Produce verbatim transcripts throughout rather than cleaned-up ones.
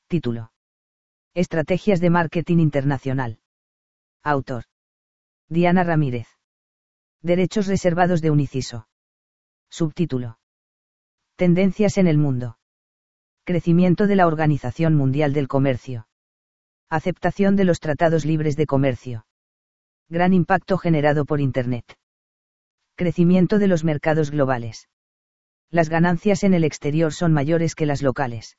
Título. Estrategias de marketing internacional. Autor. Diana Ramírez. Derechos reservados de Uniciso. Subtítulo. Tendencias en el mundo. Crecimiento de la Organización Mundial del Comercio. Aceptación de los tratados libres de comercio. Gran impacto generado por Internet. Crecimiento de los mercados globales. Las ganancias en el exterior son mayores que las locales.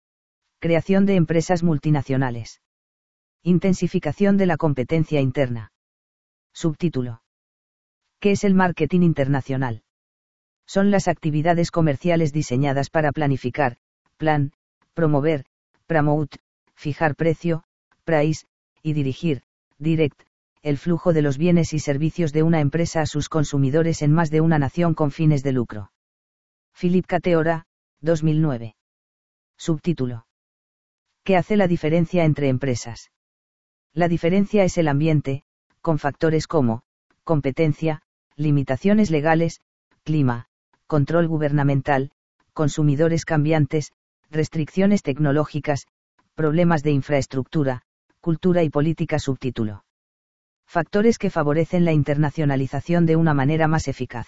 Creación de empresas multinacionales. Intensificación de la competencia interna. Subtítulo. ¿Qué es el marketing internacional? Son las actividades comerciales diseñadas para planificar, plan, promover, promote, fijar precio, price, y dirigir, direct, el flujo de los bienes y servicios de una empresa a sus consumidores en más de una nación con fines de lucro. Philip Cateora, dos mil nueve. Subtítulo. ¿Qué hace la diferencia entre empresas? La diferencia es el ambiente, con factores como, competencia, limitaciones legales, clima, control gubernamental, consumidores cambiantes, restricciones tecnológicas, problemas de infraestructura, cultura y política. Subtítulo. Factores que favorecen la internacionalización de una manera más eficaz.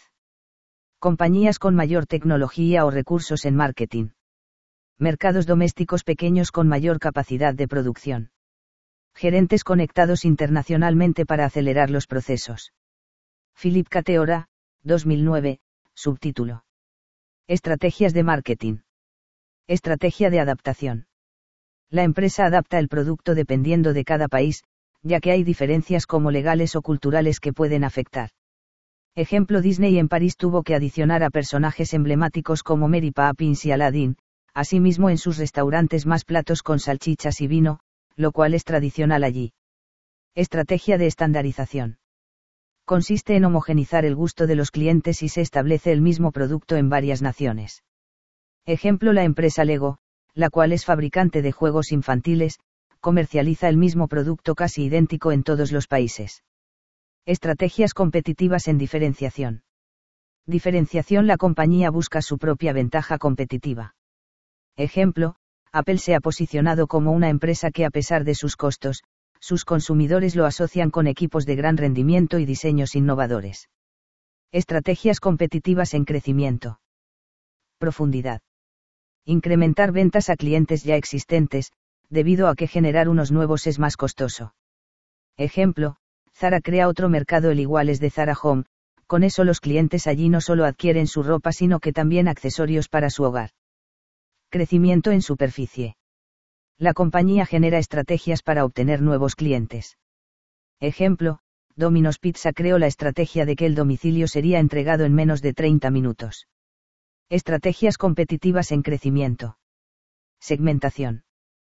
Compañías con mayor tecnología o recursos en marketing. Mercados domésticos pequeños con mayor capacidad de producción. Gerentes conectados internacionalmente para acelerar los procesos. Philip Cateora, dos mil nueve, subtítulo. Estrategias de marketing. Estrategia de adaptación. La empresa adapta el producto dependiendo de cada país, ya que hay diferencias como legales o culturales que pueden afectar. Ejemplo: Disney en París tuvo que adicionar a personajes emblemáticos como Mary Poppins y Aladdin, asimismo en sus restaurantes más platos con salchichas y vino, lo cual es tradicional allí. Estrategia de estandarización. Consiste en homogenizar el gusto de los clientes y se establece el mismo producto en varias naciones. Ejemplo: la empresa Lego, la cual es fabricante de juegos infantiles, comercializa el mismo producto casi idéntico en todos los países. Estrategias competitivas en diferenciación. Diferenciación: la compañía busca su propia ventaja competitiva. Ejemplo: Apple se ha posicionado como una empresa que, a pesar de sus costos, sus consumidores lo asocian con equipos de gran rendimiento y diseños innovadores. Estrategias competitivas en crecimiento. Profundidad. Incrementar ventas a clientes ya existentes, debido a que generar unos nuevos es más costoso. Ejemplo: Zara crea otro mercado, el igual es de Zara Home, con eso los clientes allí no solo adquieren su ropa sino que también accesorios para su hogar. Crecimiento en superficie. La compañía genera estrategias para obtener nuevos clientes. Ejemplo: Domino's Pizza creó la estrategia de que el domicilio sería entregado en menos de treinta minutos. Estrategias competitivas en crecimiento. Segmentación.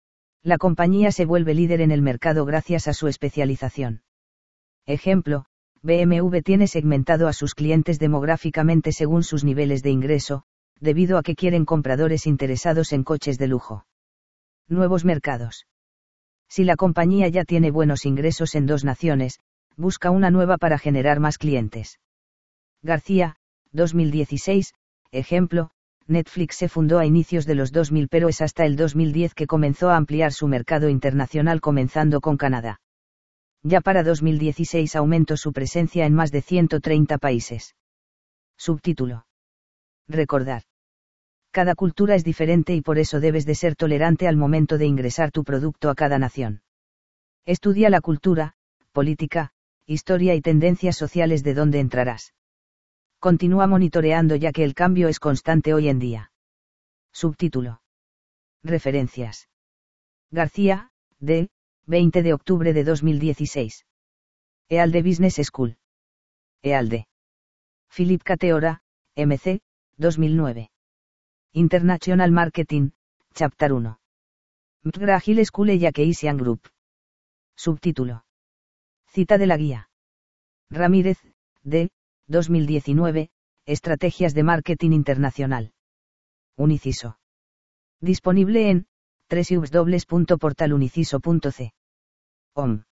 La compañía se vuelve líder en el mercado gracias a su especialización. Ejemplo: B M W tiene segmentado a sus clientes demográficamente según sus niveles de ingreso, debido a que quieren compradores interesados en coches de lujo. Nuevos mercados. Si la compañía ya tiene buenos ingresos en dos naciones, busca una nueva para generar más clientes. García, dos mil dieciséis, ejemplo: Netflix se fundó a inicios de los dos mil pero es hasta el dos mil diez que comenzó a ampliar su mercado internacional, comenzando con Canadá. Ya para dos mil dieciséis aumentó su presencia en más de ciento treinta países. Subtítulo. Recordar. Cada cultura es diferente y por eso debes de ser tolerante al momento de ingresar tu producto a cada nación. Estudia la cultura, política, historia y tendencias sociales de donde entrarás. Continúa monitoreando ya que el cambio es constante hoy en día. Subtítulo. Referencias. García, D. veinte de octubre de dos mil dieciséis. EALDE Business School. EALDE. Philip Cateora, M C, dos mil nueve. International Marketing, Chapter uno. McGraw-Hill School y Keynesian Group. Subtítulo. Cita de la guía. Ramírez, D. dos mil diecinueve, Estrategias de Marketing Internacional. Uniciso. Disponible en doble u doble u doble u punto portal uniciso punto c. O M.